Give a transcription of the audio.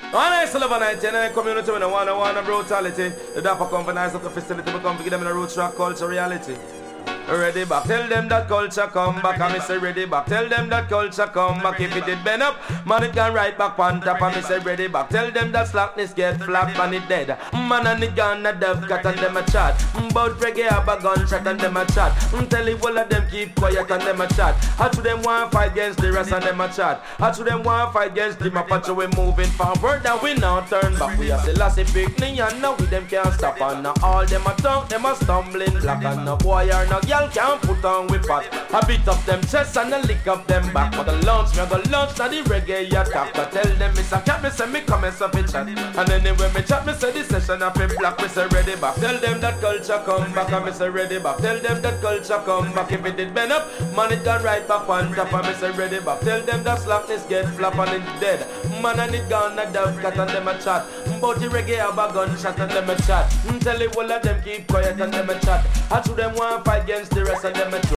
One nice love night, and I community when I want brutality. The dapper companies of the facility become to give them a root track culture reality. Ready back, tell them that culture come back. And me say ready back, tell them that culture come back. If it did bend up, man it can right back on top. And me say ready back, tell them that slackness get flat and it dead. Man and it gone a dev cat and them a chat. Bout reggae have a gunshot and them a chat. Tell it all of them keep quiet and them a chat. How to them want fight against the rest and them a chat. How to them want fight against the Mapache. We moving forward and we now turn back. We are the last picnic and now we them can't stop. And now all them a tongue, them a stumbling black. And no boy or no girl can't put on with pot. I beat up them chests and I lick up them back. For the launch, me I go launch now the reggae attack. I tell them it's a cat, me say me come and so fi chat. And anyway me chat, me say the session I fi black. Me say ready back, tell them that culture come back. And me say ready back, tell them that culture come back. If it did bend up, man it gone right back on top. And me say ready back, tell them that slackness get flap and it dead. Man and it gone a dove cat and them a chat. But the reggae have a gunshot and them a chat. Tell it all of them keep quiet and them a chat. I to them want fight against the rest of them a